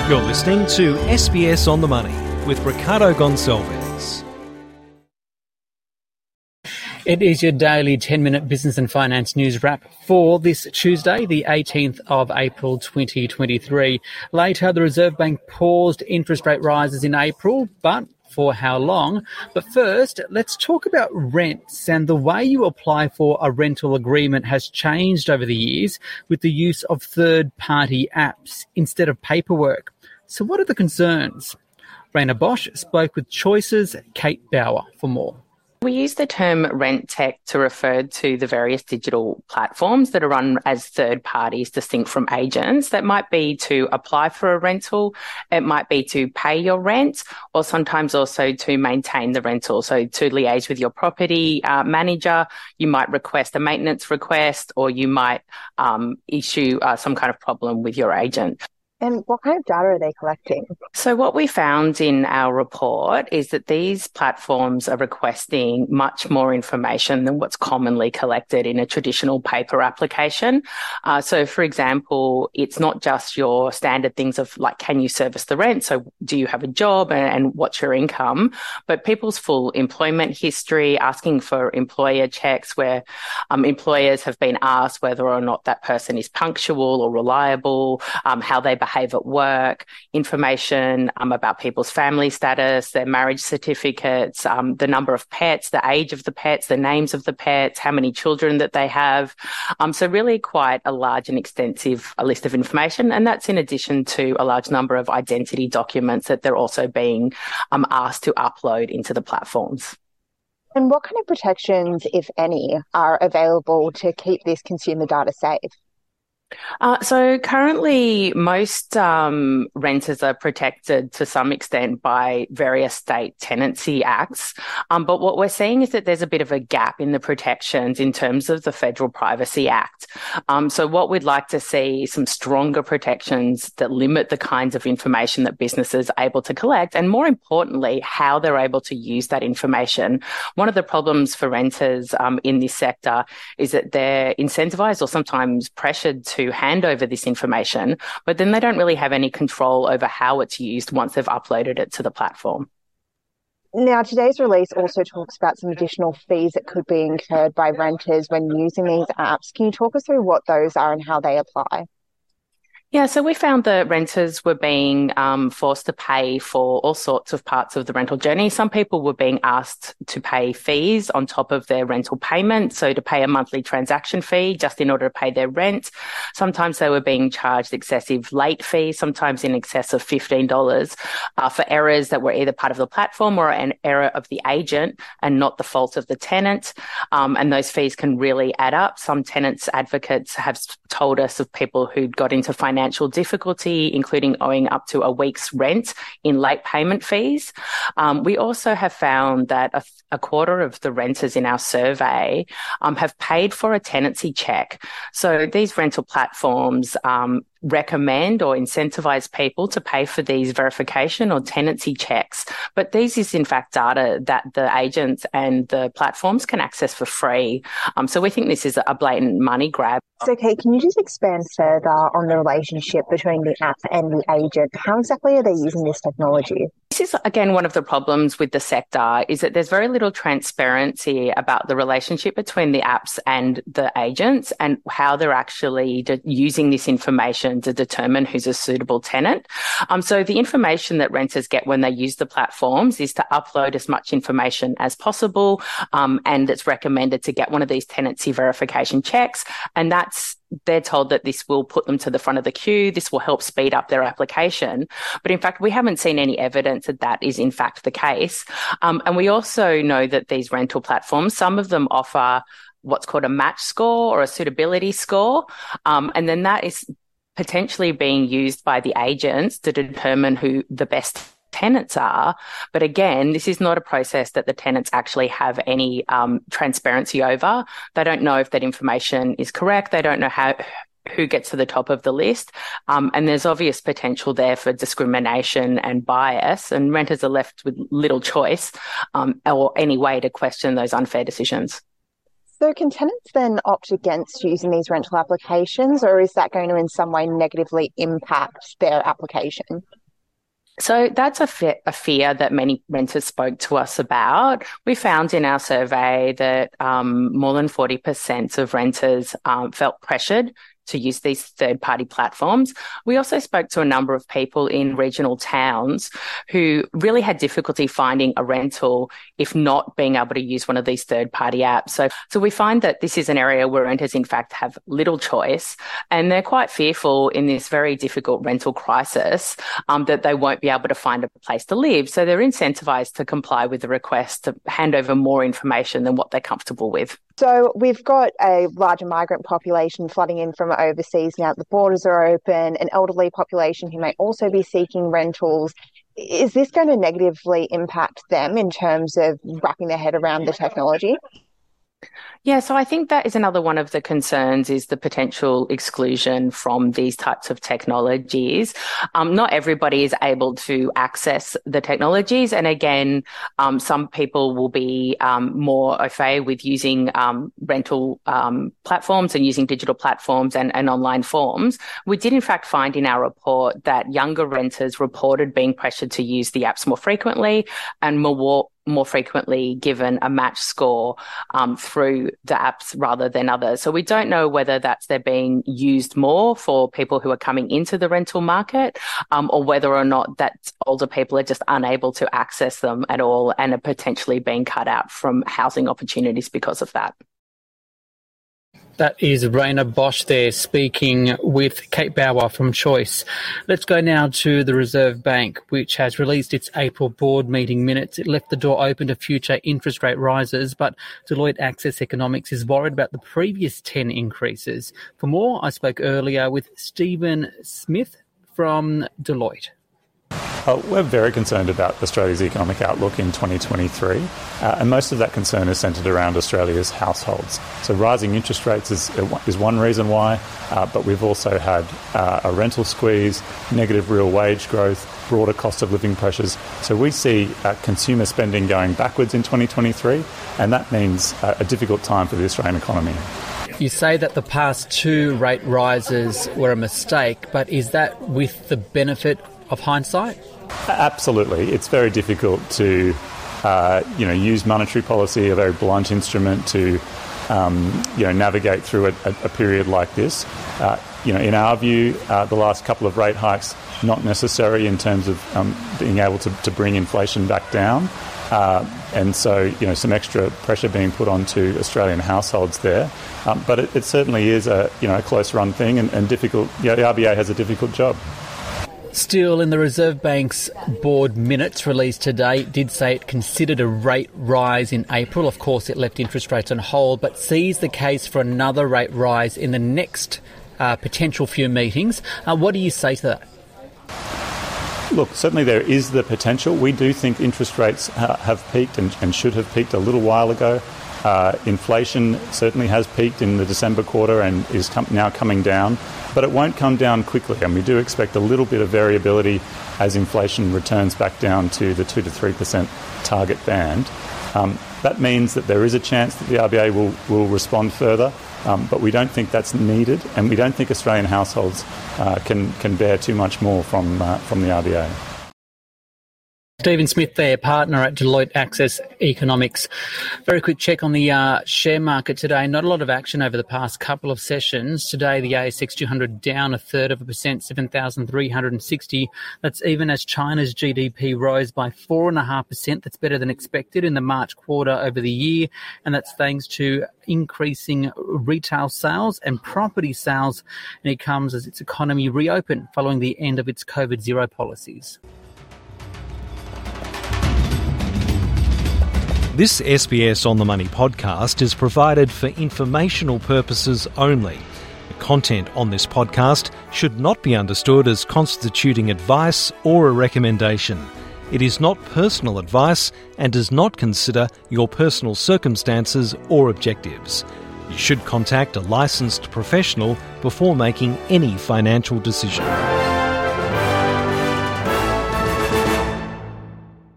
You're listening to SBS On The Money with Ricardo Gonçalves. It is your daily 10-minute business and finance news wrap for this Tuesday, the 18th of April 2023. Later, the Reserve Bank paused interest rate rises in April, but for how long? But first, let's talk about rents, and the way you apply for a rental agreement has changed over the years with the use of third-party apps instead of paperwork. So what are the concerns? Raina Bosch spoke with Choice's Kate Bauer for more. We use the term rent tech to refer to the various digital platforms that are run as third parties distinct from agents. That might be to apply for a rental, it might be to pay your rent, or sometimes also to maintain the rental. So to liaise with your property manager, you might request a maintenance request, or you might issue some kind of problem with your agent. And what kind of data are they collecting? So what we found in our report is that these platforms are requesting much more information than what's commonly collected in a traditional paper application. So, for example, it's not just your standard things of like, can you service the rent? So do you have a job and what's your income? But people's full employment history, asking for employer checks where employers have been asked whether or not that person is punctual or reliable, how they behave at work, information about people's family status, their marriage certificates, the number of pets, the age of the pets, the names of the pets, how many children that they have. So really quite a large and extensive list of information. And that's in addition to a large number of identity documents that they're also being asked to upload into the platforms. And what kind of protections, if any, are available to keep this consumer data safe? So currently, most renters are protected to some extent by various state tenancy acts. But what we're seeing is that there's a bit of a gap in the protections in terms of the Federal Privacy Act. So what we'd like to see is some stronger protections that limit the kinds of information that businesses are able to collect, and more importantly, how they're able to use that information. One of the problems for renters in this sector is that they're incentivized or sometimes pressured to hand over this information, but then they don't really have any control over how it's used once they've uploaded it to the platform. Now, today's release also talks about some additional fees that could be incurred by renters when using these apps. Can you talk us through what those are and how they apply? Yeah, so we found that renters were being forced to pay for all sorts of parts of the rental journey. Some people were being asked to pay fees on top of their rental payment, so to pay a monthly transaction fee just in order to pay their rent. Sometimes they were being charged excessive late fees, sometimes in excess of $15 for errors that were either part of the platform or an error of the agent and not the fault of the tenant. And those fees can really add up. Some tenants advocates have told us of people who got into financial difficulty, including owing up to a week's rent in late payment fees. We also have found that a quarter of the renters in our survey have paid for a tenancy check. So these rental platforms recommend or incentivize people to pay for these verification or tenancy checks. But these is in fact data that the agents and the platforms can access for free. So we think this is a blatant money grab. So, Kate, can you just expand further on the relationship between the app and the agent? How exactly are they using this technology? This is, again, one of the problems with the sector is that there's very little transparency about the relationship between the apps and the agents and how they're actually using this information to determine who's a suitable tenant. So the information that renters get when they use the platforms is to upload as much information as possible, and it's recommended to get one of these tenancy verification checks, and they're told that this will put them to the front of the queue. This will help speed up their application. But in fact, we haven't seen any evidence that that is in fact the case. And we also know that these rental platforms, some of them offer what's called a match score or a suitability score. And then that is potentially being used by the agents to determine who the best tenants are. But again, this is not a process that the tenants actually have any transparency over. They don't know if that information is correct. They don't know who gets to the top of the list. And there's obvious potential there for discrimination and bias, and renters are left with little choice or any way to question those unfair decisions. So can tenants then opt against using these rental applications, or is that going to in some way negatively impact their application? So that's a fear that many renters spoke to us about. We found in our survey that more than 40% of renters felt pressured to use these third-party platforms. We also spoke to a number of people in regional towns who really had difficulty finding a rental if not being able to use one of these third-party apps. So we find that this is an area where renters, in fact, have little choice, and they're quite fearful in this very difficult rental crisis that they won't be able to find a place to live. So they're incentivized to comply with the request to hand over more information than what they're comfortable with. So we've got a larger migrant population flooding in from overseas now that the borders are open, an elderly population who may also be seeking rentals. Is this going to negatively impact them in terms of wrapping their head around the technology? Yeah, so I think that is another one of the concerns, is the potential exclusion from these types of technologies. Not everybody is able to access the technologies. And again, some people will be more au fait with using rental platforms and using digital platforms and online forms. We did in fact find in our report that younger renters reported being pressured to use the apps more frequently and more frequently given a match score through the apps rather than others. So we don't know whether they're being used more for people who are coming into the rental market, or whether or not that older people are just unable to access them at all and are potentially being cut out from housing opportunities because of that. That is Raina Bosch there speaking with Kate Bauer from Choice. Let's go now to the Reserve Bank, which has released its April board meeting minutes. It left the door open to future interest rate rises, but Deloitte Access Economics is worried about the previous 10 increases. For more, I spoke earlier with Stephen Smith from Deloitte. We're very concerned about Australia's economic outlook in 2023, and most of that concern is centred around Australia's households. So rising interest rates is one reason why, but we've also had a rental squeeze, negative real wage growth, broader cost of living pressures. So we see consumer spending going backwards in 2023, and that means a difficult time for the Australian economy. You say that the past two rate rises were a mistake, but is that with the benefit of hindsight? Absolutely. It's very difficult to use monetary policy, a very blunt instrument, to navigate through a period like this. In our view, the last couple of rate hikes not necessary in terms of being able to bring inflation back down. And so, some extra pressure being put onto Australian households there. But it certainly is a close-run thing and difficult. The RBA has a difficult job. Still, in the Reserve Bank's board minutes released today, it did say it considered a rate rise in April. Of course, it left interest rates on hold, but sees the case for another rate rise in the next potential few meetings. What do you say to that? Look, certainly there is the potential. We do think interest rates have peaked and should have peaked a little while ago. Inflation certainly has peaked in the December quarter and is now coming down, but it won't come down quickly, and we do expect a little bit of variability as inflation returns back down to the 2 to 3% target band. That means that there is a chance that the RBA will respond further, but we don't think that's needed, and we don't think Australian households can bear too much more from the RBA. Stephen Smith there, partner at Deloitte Access Economics. Very quick check on the share market today. Not a lot of action over the past couple of sessions. Today, the ASX 200 down 0.33%, 7,360. That's even as China's GDP rose by 4.5%. That's better than expected in the March quarter over the year. And that's thanks to increasing retail sales and property sales. And it comes as its economy reopened following the end of its COVID zero policies. This SBS On The Money podcast is provided for informational purposes only. The content on this podcast should not be understood as constituting advice or a recommendation. It is not personal advice and does not consider your personal circumstances or objectives. You should contact a licensed professional before making any financial decision.